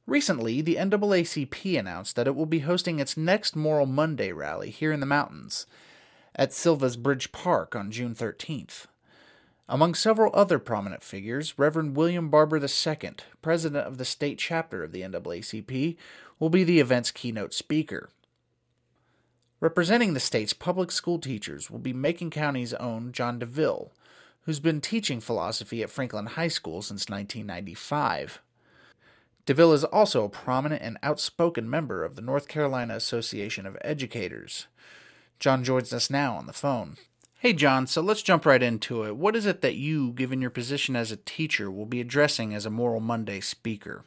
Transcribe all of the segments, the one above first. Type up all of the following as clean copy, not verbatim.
Recently, the NAACP announced that it will be hosting its next Moral Monday rally here in the mountains at Silva's Bridge Park on June 13th. Among several other prominent figures, Reverend William Barber II, president of the state chapter of the NAACP, will be the event's keynote speaker. Representing the state's public school teachers will be Macon County's own John DeVille, who's been teaching philosophy at Franklin High School since 1995. DeVille is also a prominent and outspoken member of the North Carolina Association of Educators. John joins us now on the phone. Hey, John, so let's jump right into it. What is it that you, given your position as a teacher, will be addressing as a Moral Monday speaker?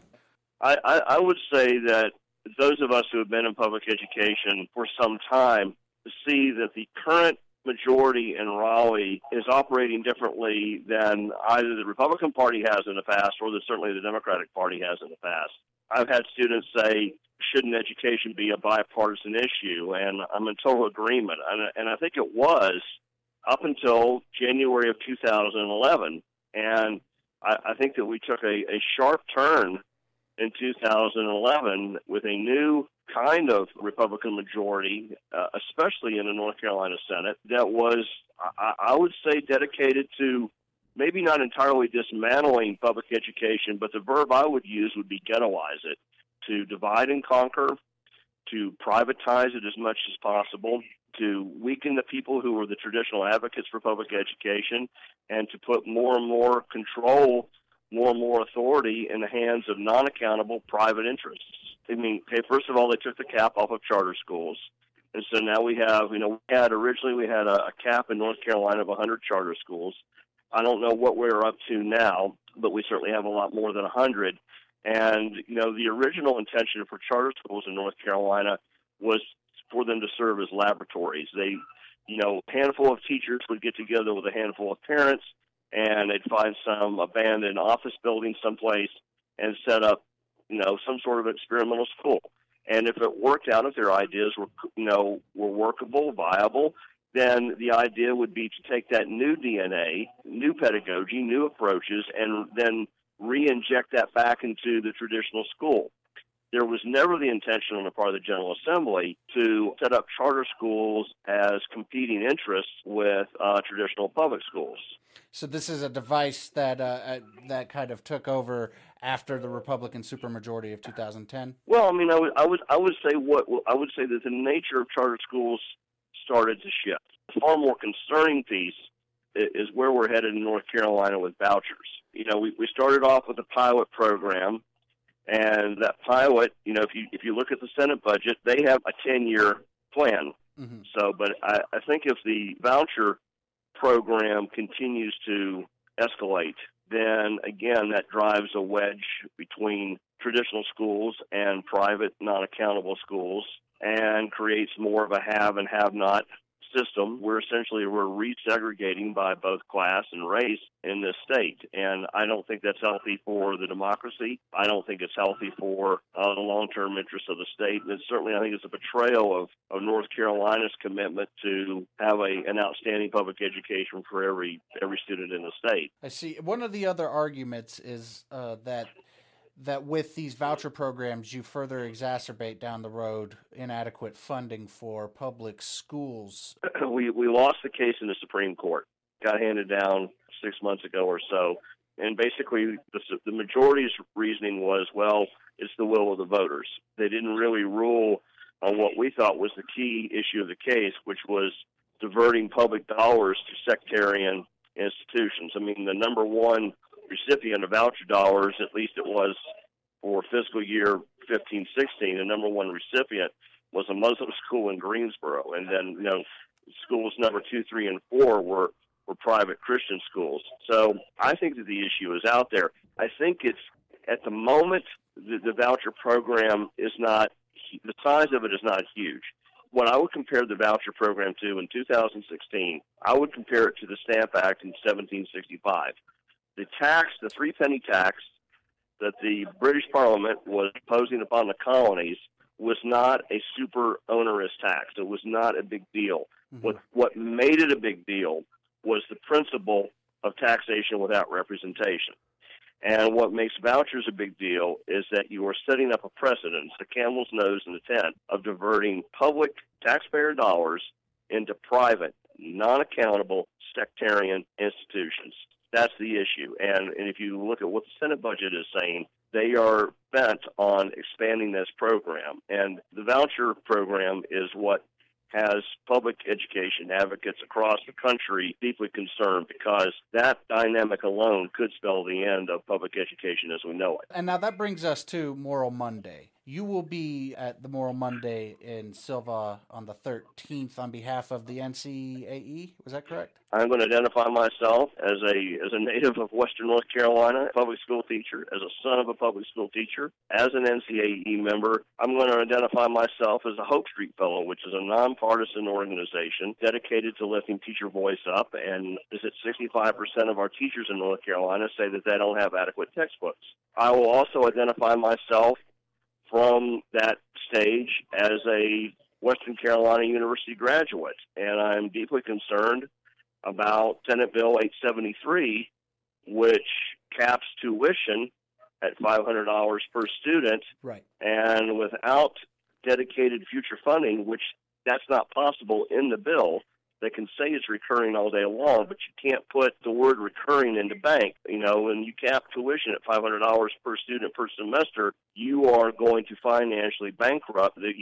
I would say that those of us who have been in public education for some time see that the current majority in Raleigh is operating differently than either the Republican Party has in the past or that certainly the Democratic Party has in the past. I've had students say, shouldn't education be a bipartisan issue? And I'm in total agreement. And I think it was up until January of 2011. And I think that we took a sharp turn in 2011 with a new kind of Republican majority, especially in the North Carolina Senate, that was, I would say, dedicated to maybe not entirely dismantling public education, but the verb I would use would be ghettoize it, to divide and conquer, to privatize it as much as possible, to weaken the people who were the traditional advocates for public education, and to put more and more control, more and more authority in the hands of non-accountable private interests. I mean, okay, first of all, they took the cap off of charter schools. And so now we have, originally we had a cap in North Carolina of 100 charter schools. I don't know what we're up to now, but we certainly have a lot more than 100. And, the original intention for charter schools in North Carolina was for them to serve as laboratories. They, a handful of teachers would get together with a handful of parents, and they'd find some abandoned office building someplace and set up, some sort of experimental school. And if it worked out, if their ideas were workable, viable, then the idea would be to take that new DNA, new pedagogy, new approaches, and then re-inject that back into the traditional school. There was never the intention on the part of the General Assembly to set up charter schools as competing interests with traditional public schools. So this is a device that that kind of took over after the Republican supermajority of 2010. Well, I mean, I would say that the nature of charter schools started to shift. The far more concerning piece is where we're headed in North Carolina with vouchers. We started off with a pilot program. And that pilot, if you look at the Senate budget, they have a 10-year plan. Mm-hmm. So, but I think if the voucher program continues to escalate, then again, that drives a wedge between traditional schools and private non-accountable schools and creates more of a have and have not system where essentially we're resegregating by both class and race in this state. And I don't think that's healthy for the democracy. I don't think it's healthy for the long-term interests of the state. And certainly I think it's a betrayal of North Carolina's commitment to have an outstanding public education for every student in the state. I see. One of the other arguments is that with these voucher programs, you further exacerbate down the road inadequate funding for public schools. We lost the case in the Supreme Court. Got handed down 6 months ago or so. And basically, the majority's reasoning was, well, it's the will of the voters. They didn't really rule on what we thought was the key issue of the case, which was diverting public dollars to sectarian institutions. I mean, the number one recipient of voucher dollars, at least it was for fiscal year 15-16, the number one recipient was a Muslim school in Greensboro. And then, schools number 2, 3, and 4 were private Christian schools. So I think that the issue is out there. I think it's, at the moment, the voucher program is not, the size of it is not huge. What I would compare the voucher program to in 2016, I would compare it to the Stamp Act in 1765. The tax, the 3-penny tax that the British Parliament was imposing upon the colonies was not a super onerous tax. It was not a big deal. Mm-hmm. What made it a big deal was the principle of taxation without representation. And what makes vouchers a big deal is that you are setting up a precedent, the camel's nose in the tent, of diverting public taxpayer dollars into private, non-accountable, sectarian institutions. That's the issue. And if you look at what the Senate budget is saying, they are bent on expanding this program. And the voucher program is what has public education advocates across the country deeply concerned, because that dynamic alone could spell the end of public education as we know it. And now that brings us to Moral Monday. You will be at the Moral Monday in Sylva on the 13th on behalf of the NCAE. Was that correct? I'm going to identify myself as a native of Western North Carolina, a public school teacher, as a son of a public school teacher, as an NCAE member. I'm going to identify myself as a Hope Street Fellow, which is a nonpartisan organization dedicated to lifting teacher voice up. And is it 65% of our teachers in North Carolina say that they don't have adequate textbooks? I will also identify myself from that stage as a Western Carolina University graduate, and I'm deeply concerned about Senate Bill 873, which caps tuition at $500 per student. Right. And without dedicated future funding, which that's not possible in the bill. They can say it's recurring all day long, but you can't put the word recurring into bank. When you cap tuition at $500 per student per semester, you are going to financially bankrupt the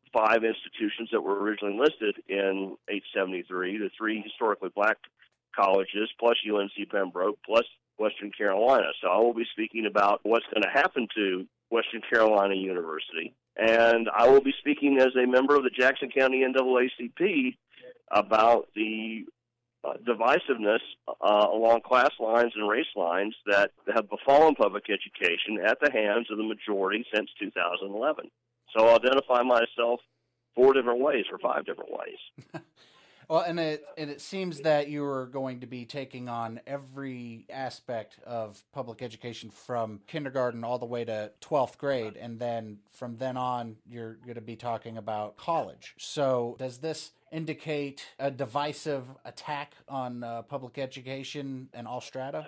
5 institutions that were originally listed in 873, the 3 historically black colleges, plus UNC Pembroke, plus Western Carolina. So I will be speaking about what's going to happen to Western Carolina University. And I will be speaking as a member of the Jackson County NAACP about the divisiveness along class lines and race lines that have befallen public education at the hands of the majority since 2011. So I'll identify myself 4 different ways or 5 different ways. Well, and it seems that you are going to be taking on every aspect of public education from kindergarten all the way to 12th grade, and then from then on, you're going to be talking about college. So does this indicate a divisive attack on public education and all strata?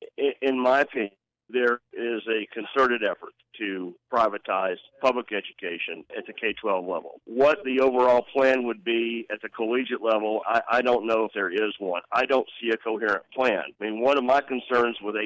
In my opinion, there is a concerted effort to privatize public education at the K-12 level. What the overall plan would be at the collegiate level, I don't know if there is one. I don't see a coherent plan. I mean, one of my concerns with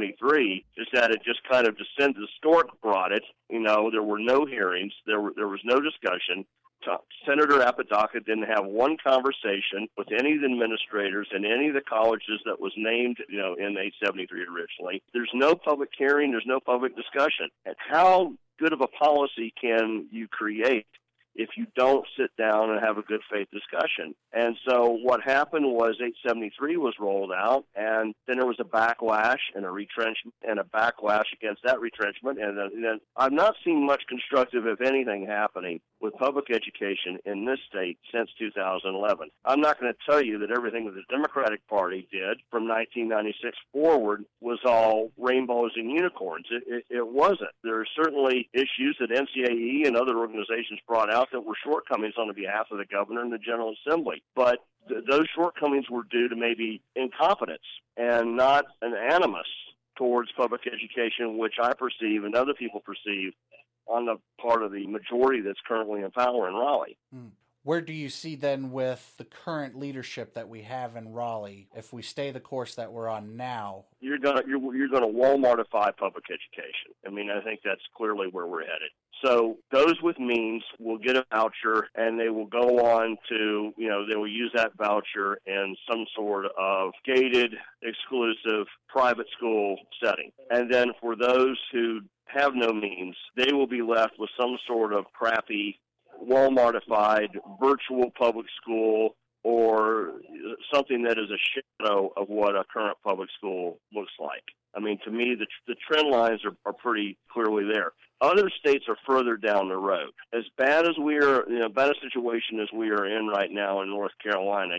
873 is that it just kind of descended. The stork brought it. There were no hearings. There was no discussion. Senator Apodaca didn't have one conversation with any of the administrators in any of the colleges that was named, in 873 originally. There's no public hearing. There's no public discussion. And how good of a policy can you create if you don't sit down and have a good faith discussion? And so what happened was 873 was rolled out, and then there was a backlash and a retrenchment and a backlash against that retrenchment. And then I've not seen much constructive, if anything, happening with public education in this state since 2011. I'm not going to tell you that everything that the Democratic Party did from 1996 forward was all rainbows and unicorns. It wasn't. There are certainly issues that NCAE and other organizations brought out that were shortcomings on the behalf of the governor and the General Assembly. But those shortcomings were due to maybe incompetence and not an animus towards public education, which I perceive and other people perceive on the part of the majority that's currently in power in Raleigh. Where do you see then with the current leadership that we have in Raleigh, if we stay the course that we're on now? You're gonna Walmartify public education. I mean, I think that's clearly where we're headed. So those with means will get a voucher, and they will go on to, they will use that voucher in some sort of gated, exclusive, private school setting. And then for those who have no means, they will be left with some sort of crappy, Walmartified virtual public school or something that is a shadow of what a current public school looks like. I mean, to me, the trend lines are pretty clearly there. Other states are further down the road. As bad as we are, bad a situation as we are in right now in North Carolina,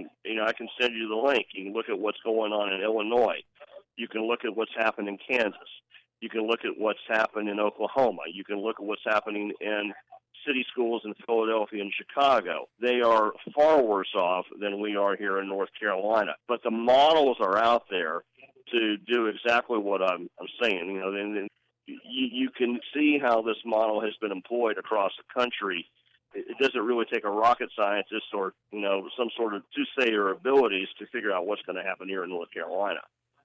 I can send you the link. You can look at what's going on in Illinois. You can look at what's happened in Kansas. You can look at what's happened in Oklahoma. You can look at what's happening in city schools in Philadelphia and Chicago. They are far worse off than we are here in North Carolina. But the models are out there, to do exactly what I'm saying. Then you can see how this model has been employed across the country. It doesn't really take a rocket scientist or some sort of soothsayer abilities to figure out what's going to happen here in North Carolina.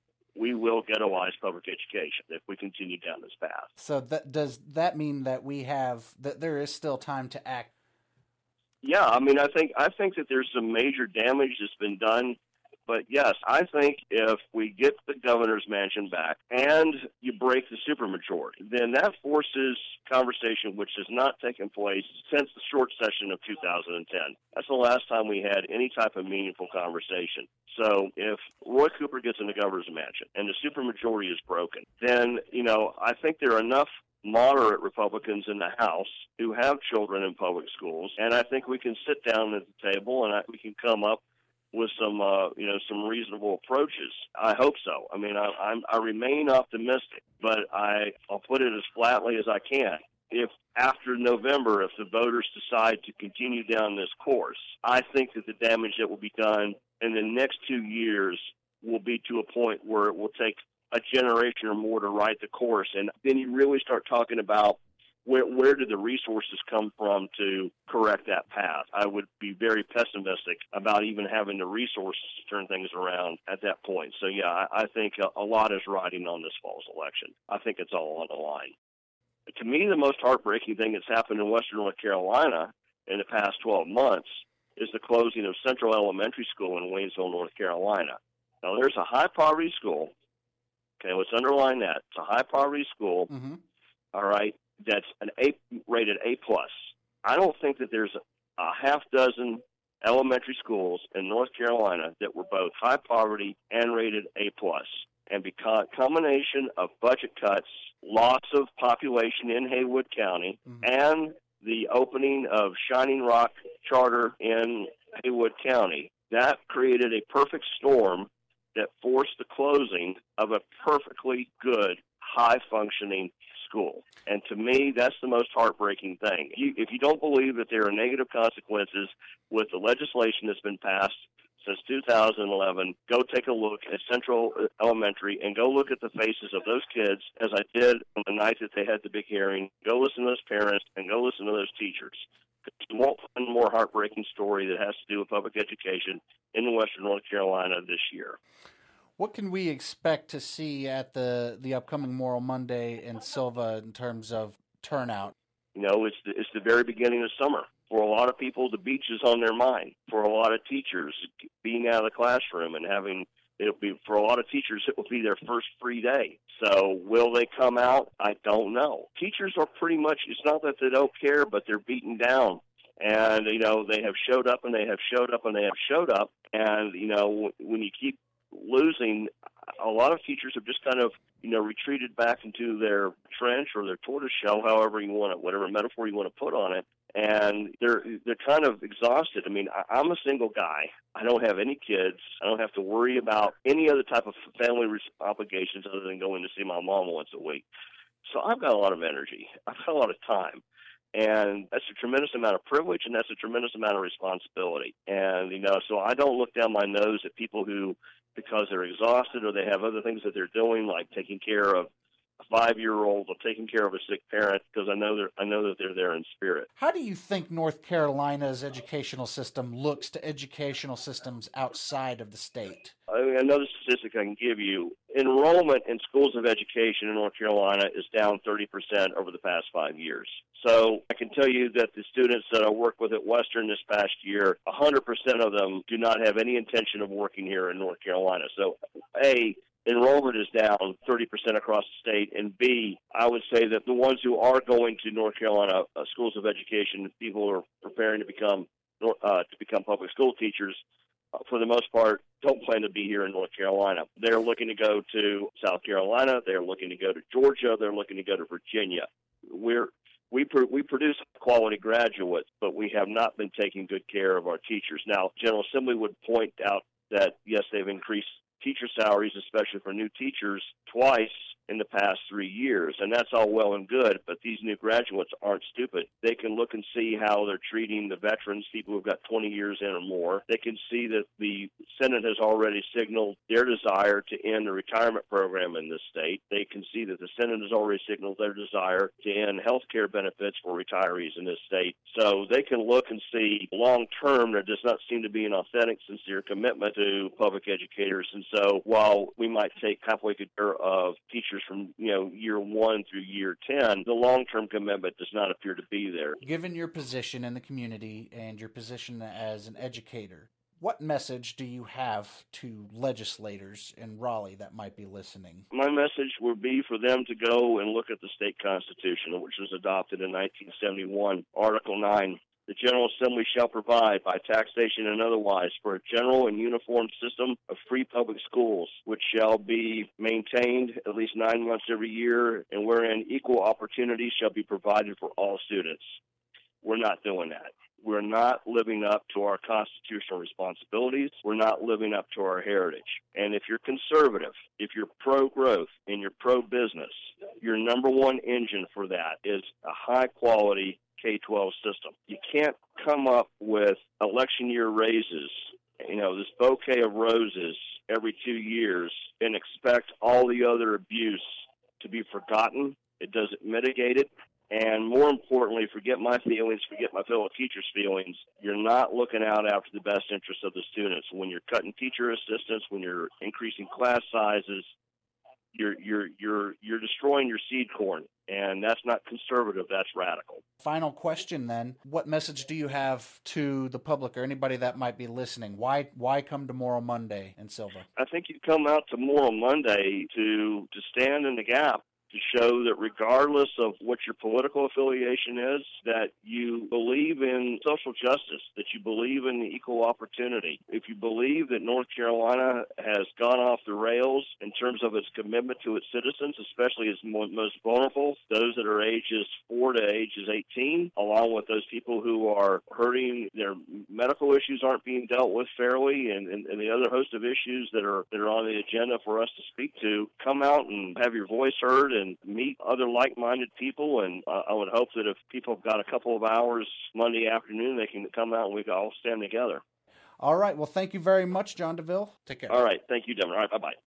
We will ghettoize public education if we continue down this path. So does that mean that that there is still time to act? Yeah, I mean, I think that there's some major damage that's been done. But yes, I think if we get the governor's mansion back and you break the supermajority, then that forces conversation which has not taken place since the short session of 2010. That's the last time we had any type of meaningful conversation. So if Roy Cooper gets in the governor's mansion and the supermajority is broken, then, I think there are enough moderate Republicans in the House who have children in public schools, and I think we can sit down at the table and we can come up with some reasonable approaches. I hope so. I mean, I remain optimistic, but I'll put it as flatly as I can. If after November, if the voters decide to continue down this course, I think that the damage that will be done in the next 2 years will be to a point where it will take a generation or more to right the course. And then you really start talking about where did the resources come from to correct that path? I would be very pessimistic about even having the resources to turn things around at that point. So, yeah, I think a lot is riding on this fall's election. I think it's all on the line. To me, the most heartbreaking thing that's happened in Western North Carolina in the past 12 months is the closing of Central Elementary School in Waynesville, North Carolina. Now, there's a high-poverty school. Okay, let's underline that. It's a high-poverty school, all right, that's rated A+. I don't think that there's a half dozen elementary schools in North Carolina that were both high poverty and rated A+. And because combination of budget cuts, loss of population in Haywood County, and the opening of Shining Rock Charter in Haywood County, that created a perfect storm that forced the closing of a perfectly good, high-functioning school. And to me, that's the most heartbreaking thing. If you don't believe that there are negative consequences with the legislation that's been passed since 2011, go take a look at Central Elementary and go look at the faces of those kids, as I did on the night that they had the big hearing. Go listen to those parents and go listen to those teachers. There's one more heartbreaking story that has to do with public education in Western North Carolina this year. What can we expect to see at the upcoming Moral Monday in Sylva in terms of turnout? It's the very beginning of summer. For a lot of people, the beach is on their mind. For a lot of teachers, being out of the classroom and for a lot of teachers, it will be their first free day. So will they come out? I don't know. Teachers are pretty much, it's not that they don't care, but they're beaten down. And, they have showed up and they have showed up and they have showed up. And, when you keep losing, a lot of teachers have just kind of, retreated back into their trench or their tortoise shell, however you want it, whatever metaphor you want to put on it. And they're kind of exhausted. I mean, I'm a single guy. I don't have any kids. I don't have to worry about any other type of family obligations other than going to see my mom once a week. So I've got a lot of energy. I've got a lot of time. And that's a tremendous amount of privilege, and that's a tremendous amount of responsibility. And, so I don't look down my nose at people who, because they're exhausted or they have other things that they're doing, like taking care of a 5-year-old or taking care of a sick parent, because I know that they're there in spirit. How do you think North Carolina's educational system looks to educational systems outside of the state? Another statistic I can give you, enrollment in schools of education in North Carolina is down 30% over the past 5 years. So I can tell you that the students that I worked with at Western this past year, 100% of them do not have any intention of working here in North Carolina. So, A, enrollment is down 30% across the state, and B, I would say that the ones who are going to North Carolina schools of education, people who are preparing to become public school teachers, for the most part, don't plan to be here in North Carolina. They're looking to go to South Carolina. They're looking to go to Georgia. They're looking to go to Virginia. We produce quality graduates, but we have not been taking good care of our teachers. Now, General Assembly would point out that, yes, they've increased teacher salaries, especially for new teachers, twice in the past 3 years. And that's all well and good, but these new graduates aren't stupid. They can look and see how they're treating the veterans, people who've got 20 years in or more. They can see that the Senate has already signaled their desire to end the retirement program in this state. They can see that the Senate has already signaled their desire to end health care benefits for retirees in this state. So they can look and see long-term there does not seem to be an authentic, sincere commitment to public educators. And so while we might take halfway care of teachers from year 1 through year 10, the long-term commitment does not appear to be there. Given your position in the community and your position as an educator, what message do you have to legislators in Raleigh that might be listening? My message would be for them to go and look at the state constitution, which was adopted in 1971, Article 9. The General Assembly shall provide, by taxation and otherwise, for a general and uniform system of free public schools, which shall be maintained at least 9 months every year, and wherein equal opportunity shall be provided for all students. We're not doing that. We're not living up to our constitutional responsibilities. We're not living up to our heritage. And if you're conservative, if you're pro-growth, and you're pro-business, your number one engine for that is a high-quality K-12 system. You can't come up with election year raises, this bouquet of roses every 2 years and expect all the other abuse to be forgotten. It doesn't mitigate it. And more importantly, forget my feelings, forget my fellow teachers' feelings. You're not looking out after the best interests of the students. When you're cutting teacher assistants, when you're increasing class sizes, you're destroying your seed corn, and that's not conservative, that's radical. Final question then, what message do you have to the public or anybody that might be listening? Why come to Moral Monday in Sylva? I think you come out to Moral Monday to stand in the gap, to show that regardless of what your political affiliation is, that you believe in social justice, that you believe in equal opportunity. If you believe that North Carolina has gone off the rails in terms of its commitment to its citizens, especially its most vulnerable, those that are ages 4 to ages 18, along with those people who are hurting, their medical issues aren't being dealt with fairly, and the other host of issues that are on the agenda for us to speak to, come out and have your voice heard and meet other like-minded people. And I would hope that if people have got a couple of hours Monday afternoon, they can come out and we can all stand together. All right. Well, thank you very much, John DeVille. Take care. All right. Thank you, Devin. All right. Bye-bye.